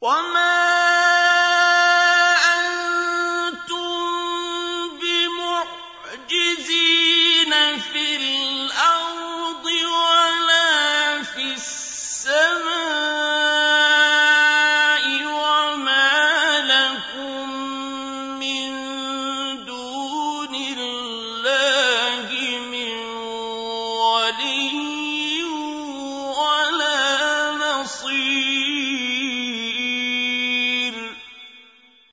وَمَا أَنتُم بِمُعْجِزِينَ فِي الْأَرْضِ وَلَا فِي السَّمَاءِ وَمَا لَكُم مِّن دُونِ اللَّهِ مِن وَلِيٍّ